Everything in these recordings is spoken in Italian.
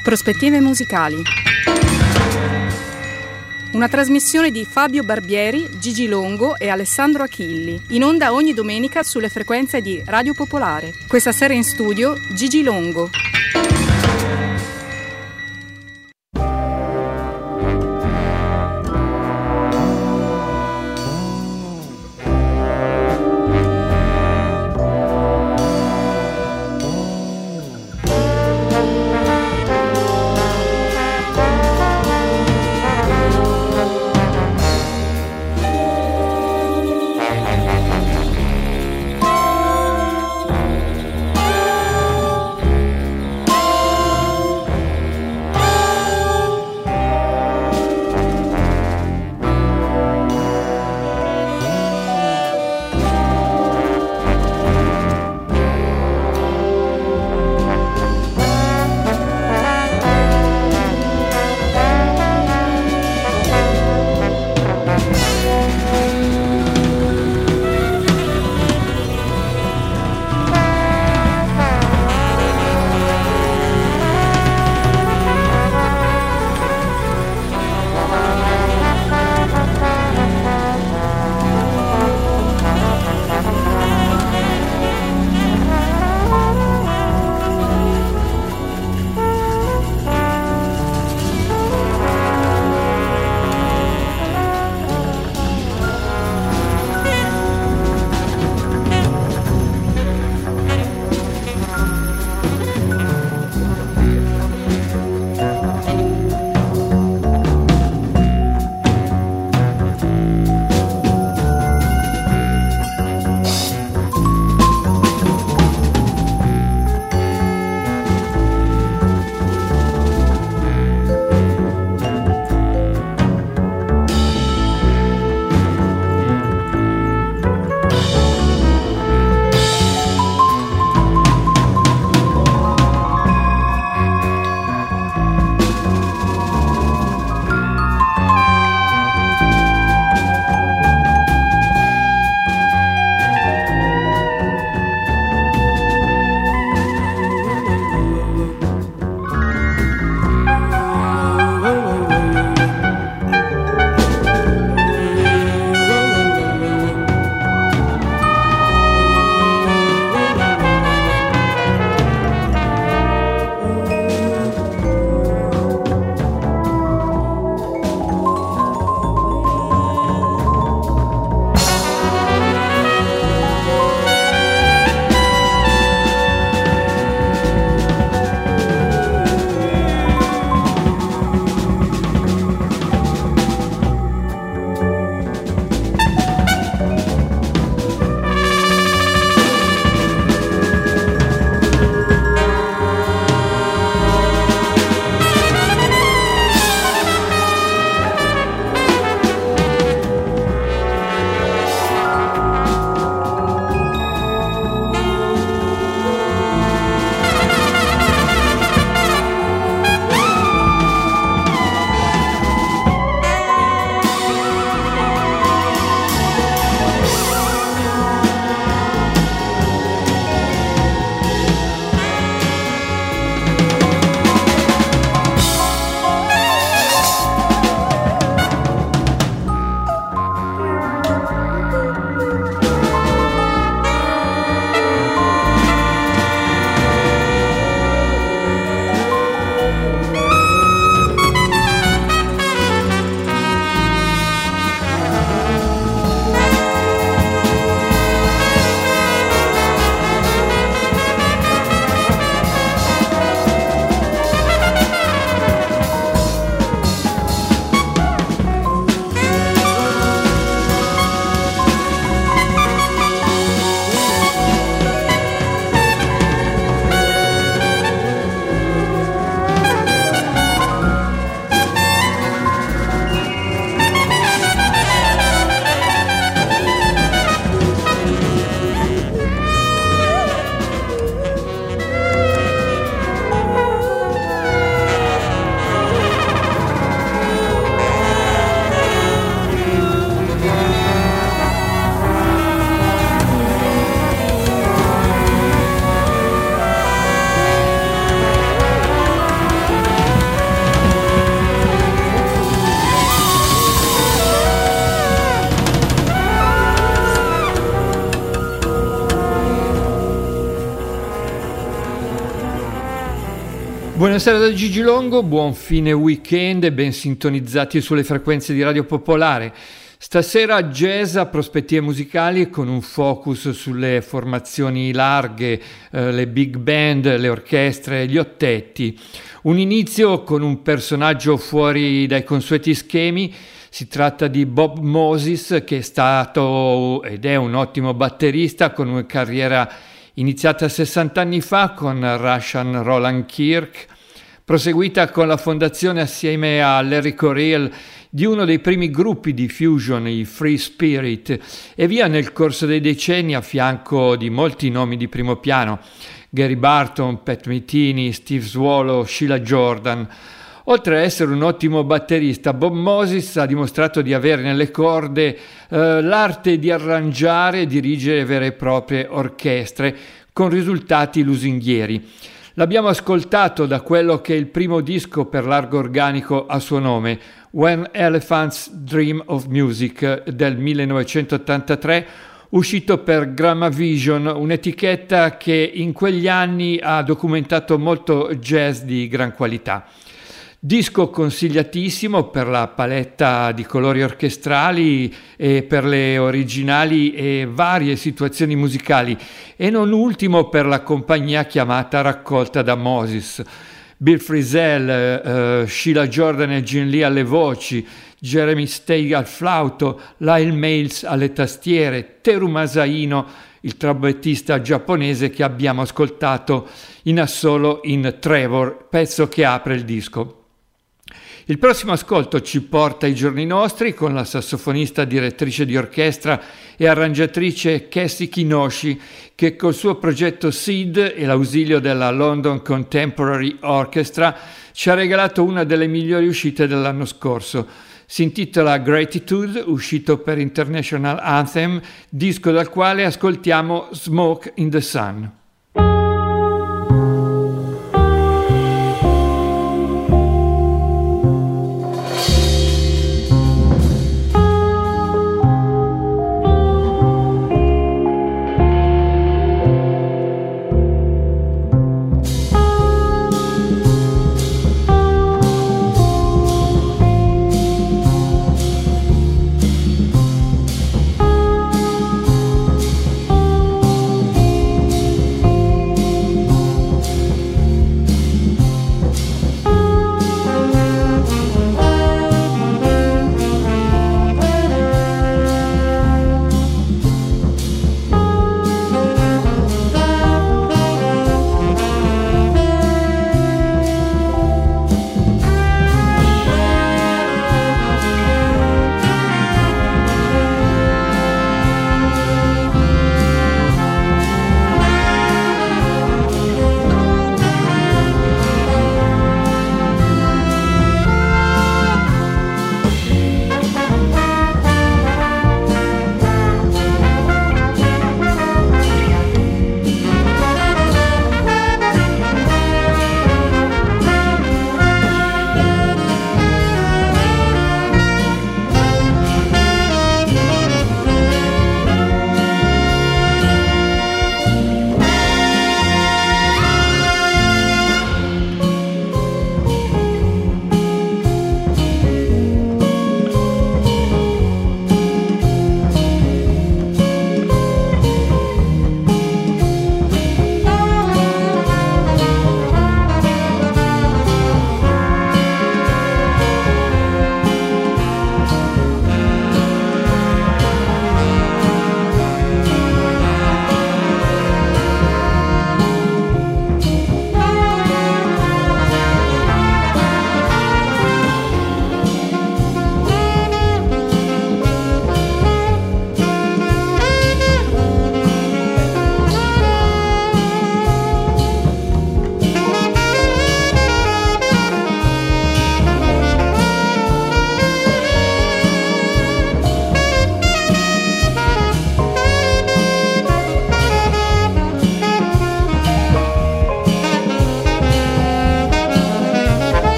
Prospettive musicali. Una trasmissione di Fabio Barbieri, Gigi Longo e Alessandro Achilli, in onda ogni domenica sulle frequenze di Radio Popolare. Questa sera in studio Gigi Longo. Buonasera da Gigi Longo, buon fine weekend e ben sintonizzati sulle frequenze di Radio Popolare. Stasera jazz a prospettive musicali con un focus sulle formazioni larghe, le big band, le orchestre, gli ottetti. Un inizio con un personaggio fuori dai consueti schemi. Si tratta di Bob Moses, che è stato ed è un ottimo batterista con una carriera iniziata 60 anni fa con Russian Roland Kirk, proseguita con la fondazione assieme a Larry Coryell di uno dei primi gruppi di fusion, i Free Spirit, e via nel corso dei decenni a fianco di molti nomi di primo piano: Gary Barton, Pat Metheny, Steve Swallow, Sheila Jordan. Oltre a essere un ottimo batterista, Bob Moses ha dimostrato di avere nelle corde l'arte di arrangiare e dirigere vere e proprie orchestre con risultati lusinghieri. L'abbiamo ascoltato da quello che è il primo disco per largo organico a suo nome, When Elephants Dream of Music, del 1983, uscito per Gramavision, un'etichetta che in quegli anni ha documentato molto jazz di gran qualità. Disco consigliatissimo per la paletta di colori orchestrali e per le originali e varie situazioni musicali, e non ultimo per la compagnia chiamata raccolta da Moses. Bill Frisell, Sheila Jordan e Gene Lee alle voci, Jeremy Steig al flauto, Lyle Miles alle tastiere, Teru Masaino, il trombettista giapponese che abbiamo ascoltato in assolo in Trevor, pezzo che apre il disco. Il prossimo ascolto ci porta ai giorni nostri con la sassofonista, direttrice di orchestra e arrangiatrice Cassie Kinoshi, che col suo progetto Seed e l'ausilio della London Contemporary Orchestra ci ha regalato una delle migliori uscite dell'anno scorso. Si intitola Gratitude, uscito per International Anthem, disco dal quale ascoltiamo Smoke in the Sun.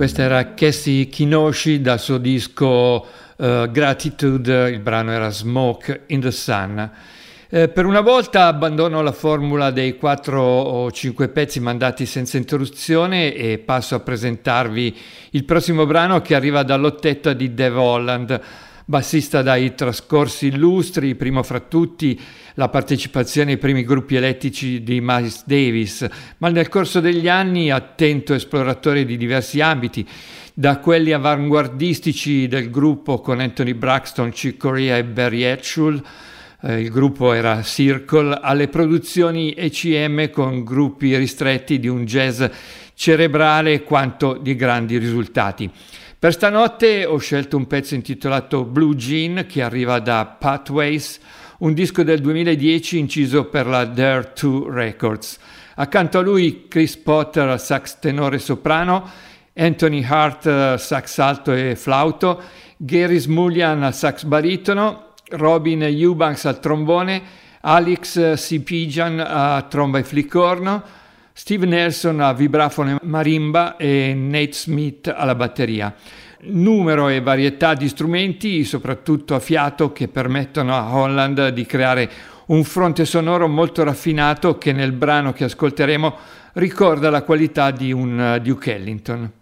Questa era Cassie Kinoshi dal suo disco Gratitude, il brano era Smoke in the Sun. Per una volta abbandono la formula dei 4 o 5 pezzi mandati senza interruzione e passo a presentarvi il prossimo brano che arriva dall'ottetta di Dave Holland, bassista dai trascorsi lustri, primo fra tutti la partecipazione ai primi gruppi elettrici di Miles Davis, ma nel corso degli anni attento esploratore di diversi ambiti, da quelli avanguardistici del gruppo con Anthony Braxton, Chick Corea e Barry Hatchell, il gruppo era Circle, alle produzioni ECM con gruppi ristretti di un jazz cerebrale quanto di grandi risultati. Per stanotte ho scelto un pezzo intitolato Blue Jean che arriva da Pathways, un disco del 2010 inciso per la Dare 2 Records. Accanto a lui Chris Potter sax tenore soprano, Anthony Hart sax alto e flauto, Gary Smulyan sax baritono, Robin Eubanks al trombone, Alex Sipijan a tromba e flicorno, Steve Nelson a vibrafono e marimba e Nate Smith alla batteria. Numero e varietà di strumenti, soprattutto a fiato, che permettono a Holland di creare un fronte sonoro molto raffinato che nel brano che ascolteremo ricorda la qualità di un Duke Ellington.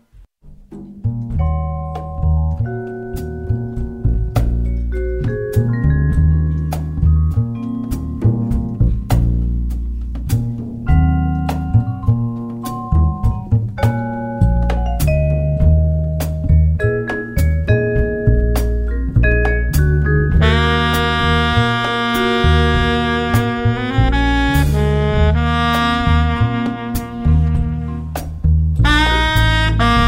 Ah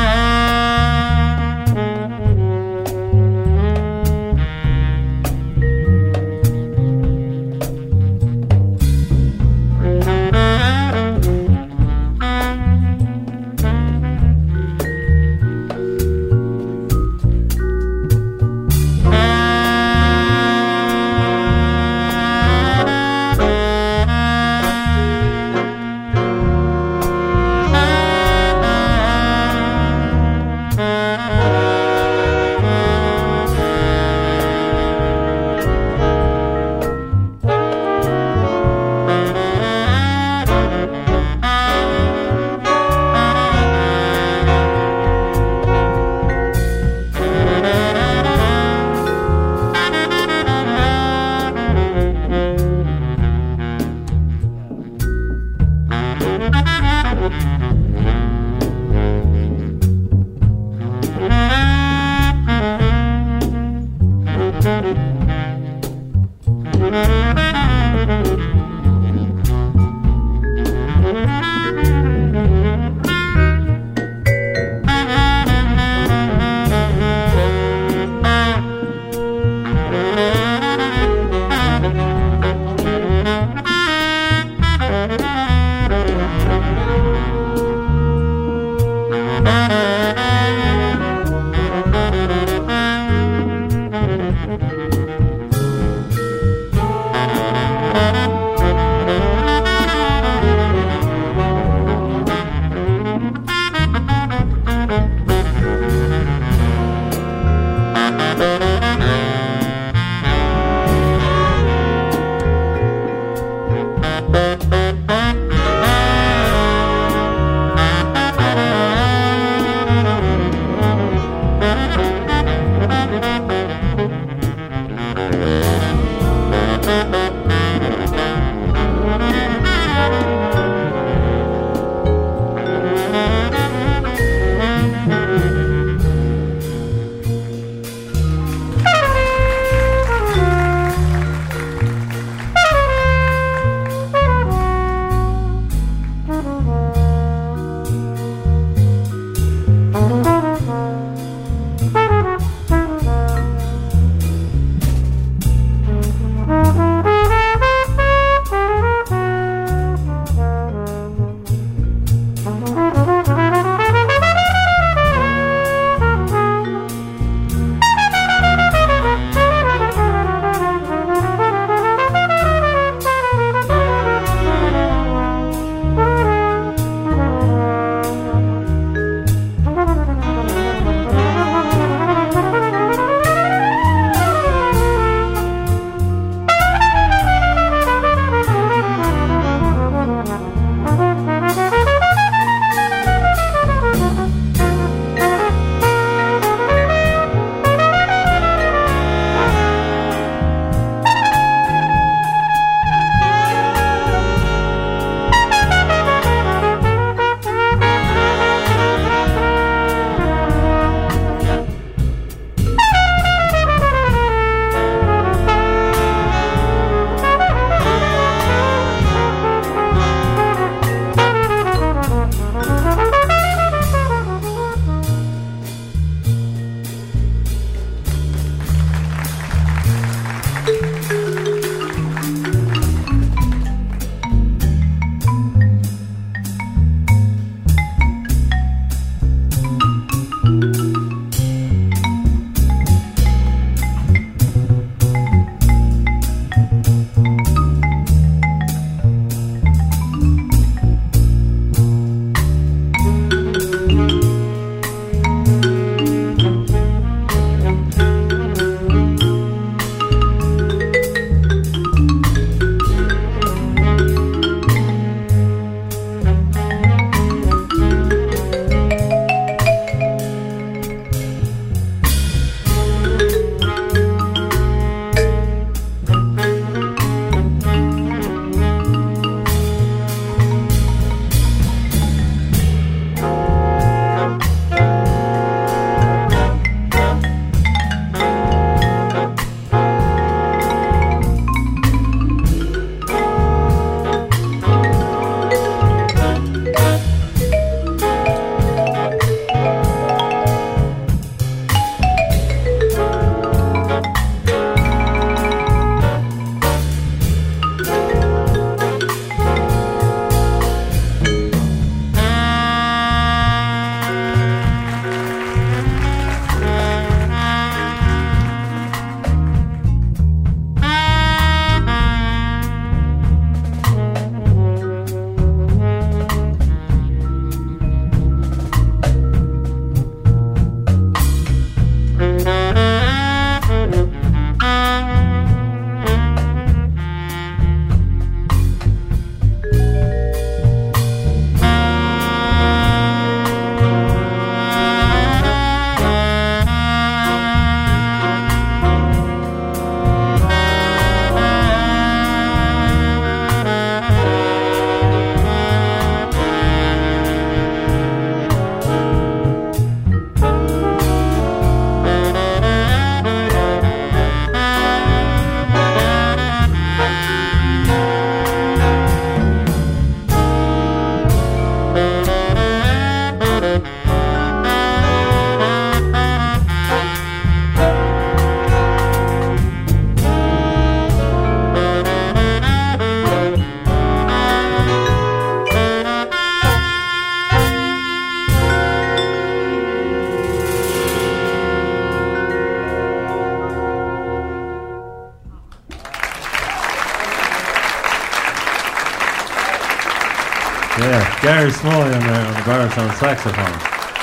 Gary Smulyan there on the baritone saxophone.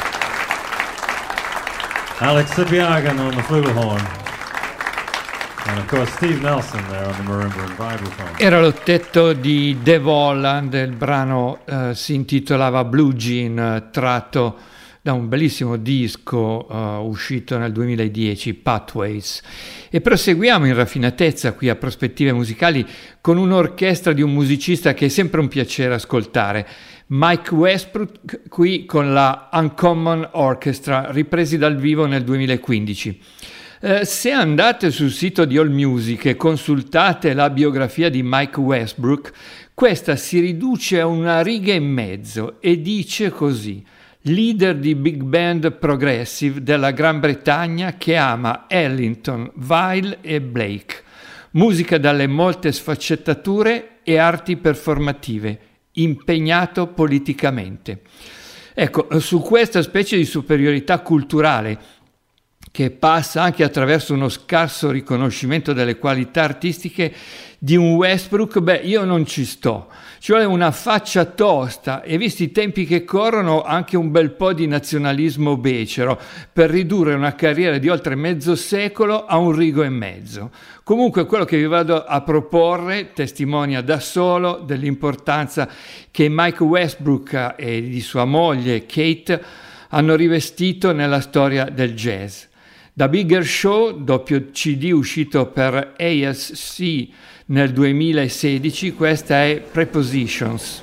Alex Sipiagan on the flugelhorn. And of course Steve Nelson there on the marimba and vibraphone. Era l'ottetto di Dave Holland, il brano si intitolava Blue Jean, tratto da un bellissimo disco uscito nel 2010, Pathways. E proseguiamo in raffinatezza qui a Prospettive Musicali con un'orchestra di un musicista che è sempre un piacere ascoltare, Mike Westbrook, qui con la Uncommon Orchestra, ripresi dal vivo nel 2015. Se andate sul sito di AllMusic e consultate la biografia di Mike Westbrook, questa si riduce a una riga e mezzo e dice così: leader di big band progressive della Gran Bretagna che ama Ellington, Weil e Blake, musica dalle molte sfaccettature e arti performative, impegnato politicamente. Ecco, su questa specie di superiorità culturale che passa anche attraverso uno scarso riconoscimento delle qualità artistiche di un Westbrook, io non ci sto. Ci vuole una faccia tosta e, visti i tempi che corrono, anche un bel po' di nazionalismo becero per ridurre una carriera di oltre mezzo secolo a un rigo e mezzo. Comunque quello che vi vado a proporre testimonia da solo dell'importanza che Mike Westbrook e di sua moglie Kate hanno rivestito nella storia del jazz. Da Bigger Show, doppio CD uscito per ASC nel 2016, questa è Prepositions.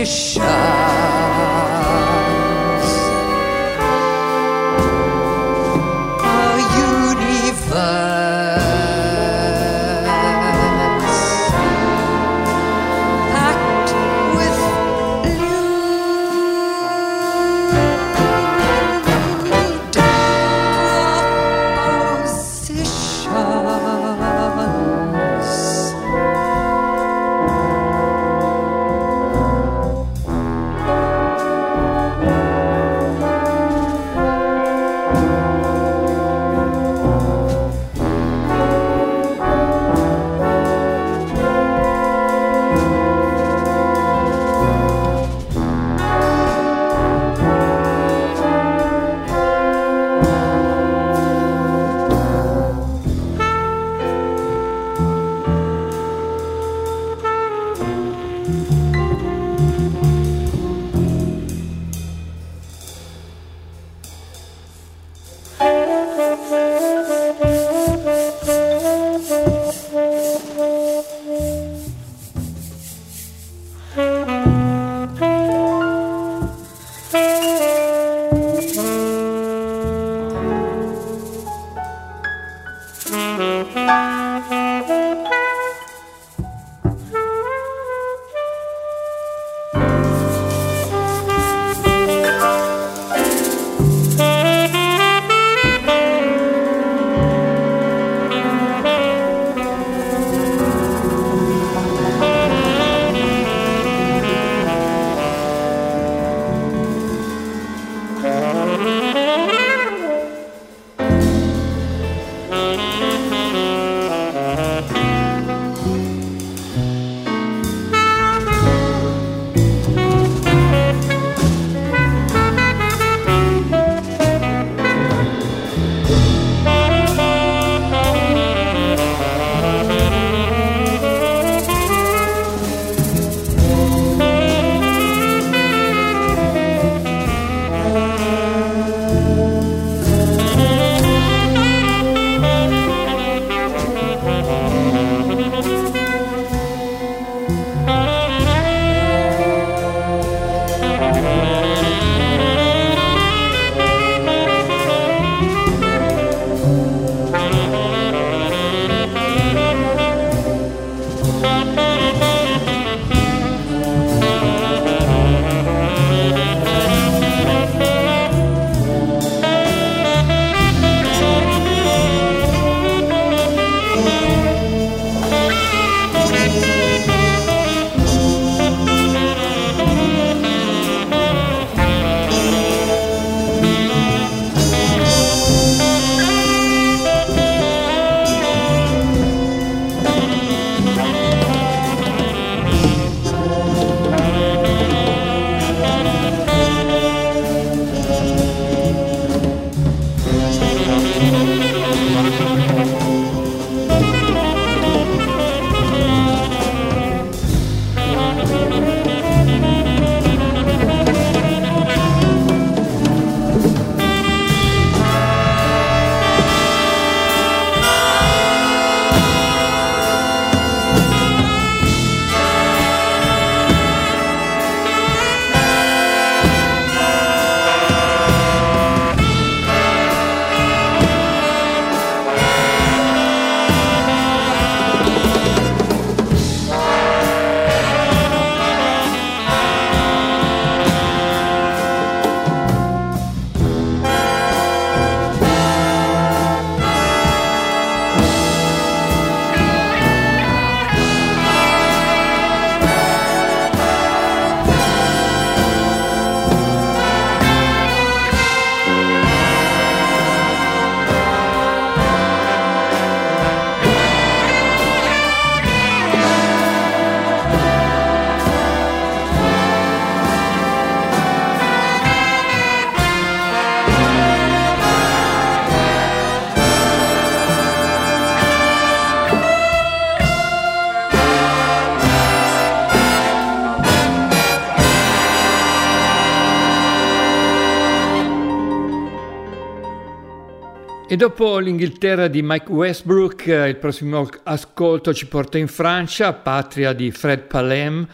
E dopo l'Inghilterra di Mike Westbrook, il prossimo ascolto ci porta in Francia, patria di Fred Palem,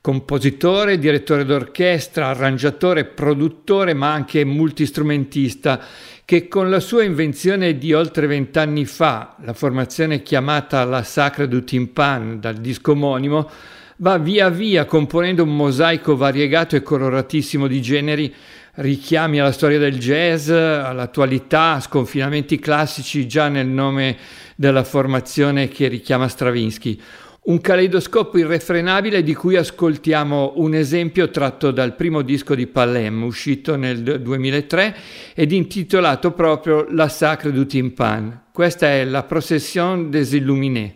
Compositore, direttore d'orchestra, arrangiatore, produttore, ma anche multistrumentista, che con la sua invenzione di oltre 20 anni fa, la formazione chiamata La Sacre du Timpan dal disco omonimo, va via via componendo un mosaico variegato e coloratissimo di generi, richiami alla storia del jazz, all'attualità, sconfinamenti classici già nel nome della formazione che richiama Stravinsky. Un caleidoscopo irrefrenabile di cui ascoltiamo un esempio tratto dal primo disco di Palem, uscito nel 2003 ed intitolato proprio La Sacre du Timpan. Questa è la Procession des Illuminés.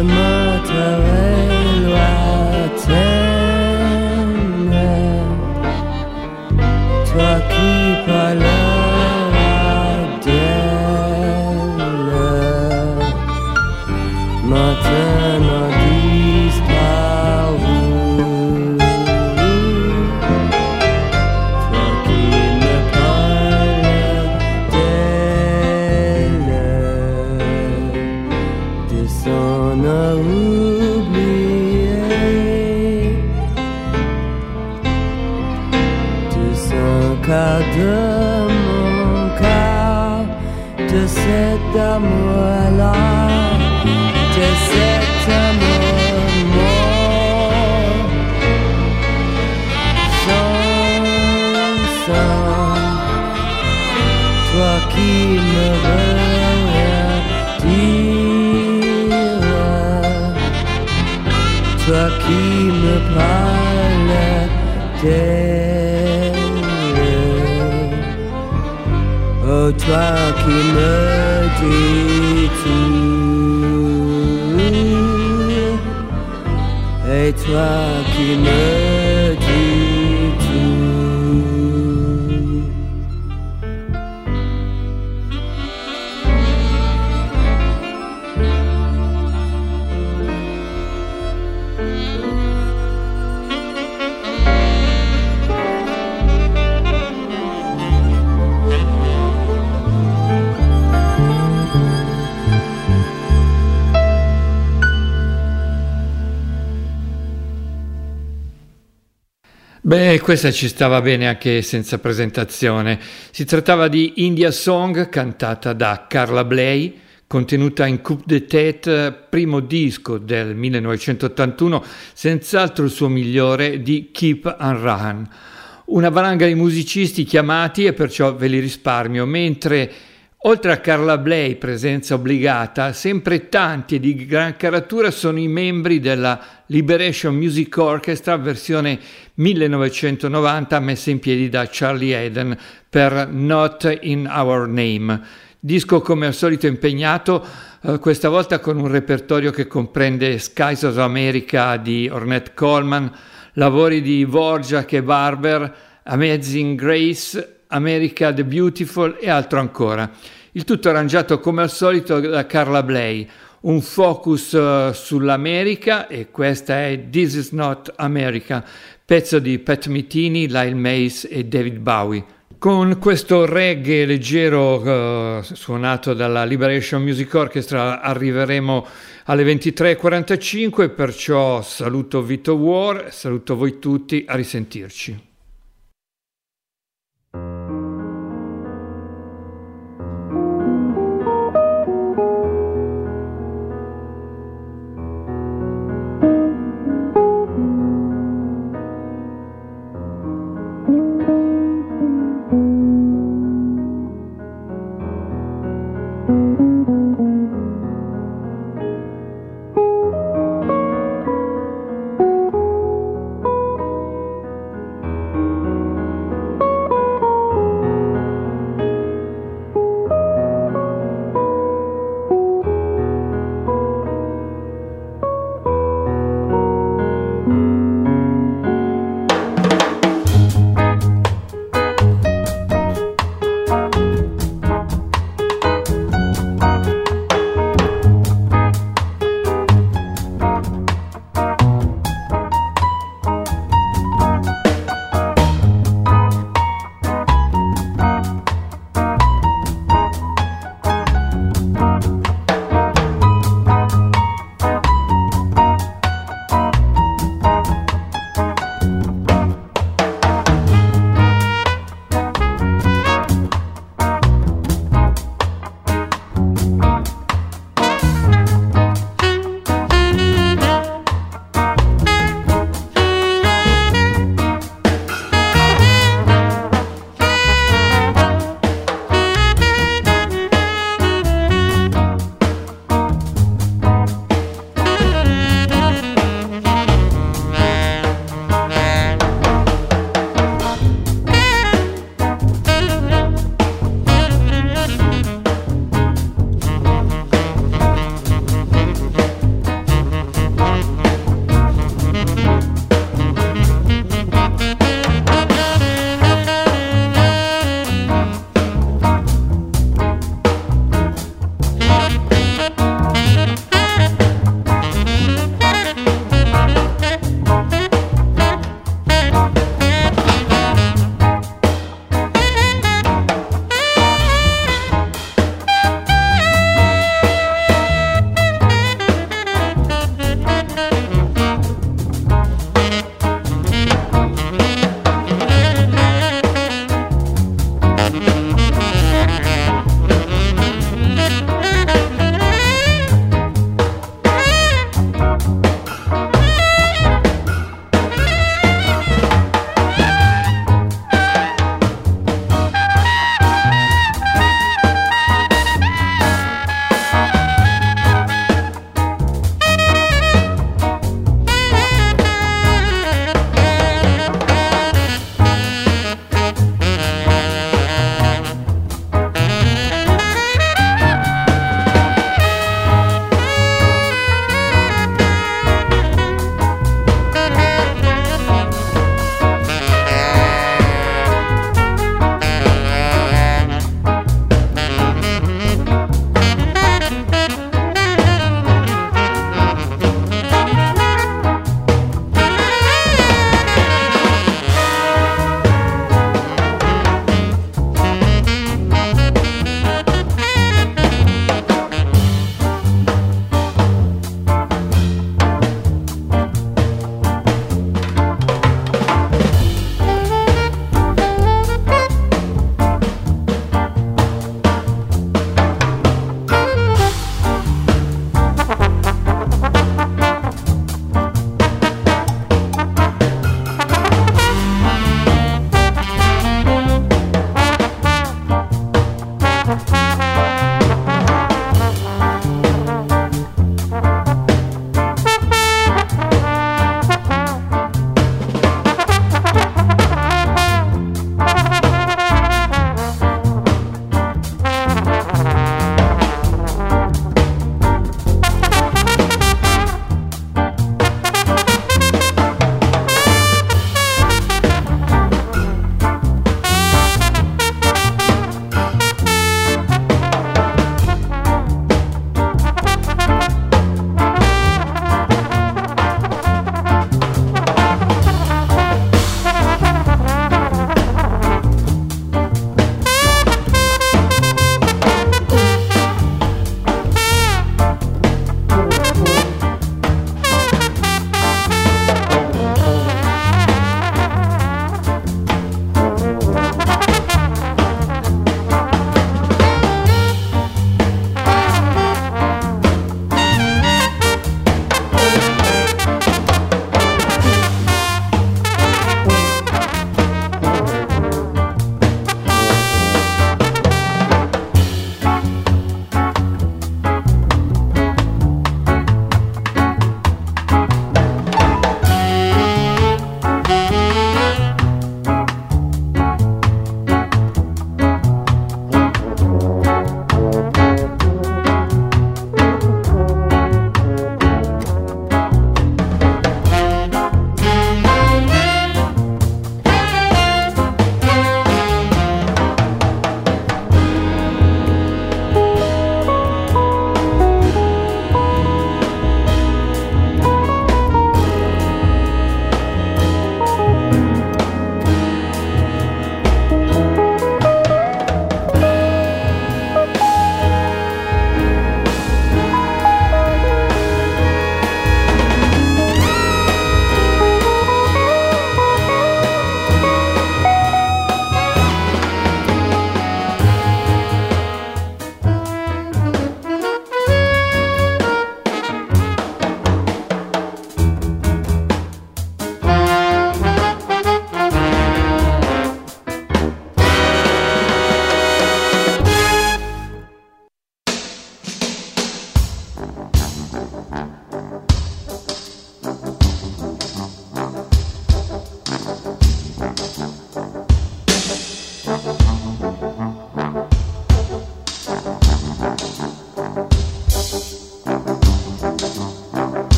motorello attende, toi qui parleras d'elle, maintenant disparu. Toi qui me parles d'elle, de son oublié, de son cas, de mon cas, de cet amour-là, de cet amour mort. Chanson, toi qui me veux dire, toi qui me parles d'elle, oh toi qui me dis tout, et toi qui me dis tout. Beh, questa ci stava bene anche senza presentazione. Si trattava di India Song, cantata da Carla Bley, contenuta in Coup de Tête, primo disco del 1981, senz'altro il suo migliore, di Keep and Run. Una valanga di musicisti chiamati e perciò ve li risparmio, mentre oltre a Carla Bley, presenza obbligata, sempre tanti e di gran caratura sono i membri della Liberation Music Orchestra versione 1990 messa in piedi da Charlie Haden per Not in Our Name. Disco come al solito impegnato, questa volta con un repertorio che comprende Skies of America di Ornette Coleman, lavori di Dvorak e Barber, Amazing Grace, America the Beautiful e altro ancora. Il tutto arrangiato come al solito da Carla Bley, un focus sull'America, e questa è This Is Not America, pezzo di Pat Metheny, Lyle Mays e David Bowie. Con questo reggae leggero suonato dalla Liberation Music Orchestra arriveremo alle 23:45, perciò saluto Vito War, saluto voi tutti, a risentirci.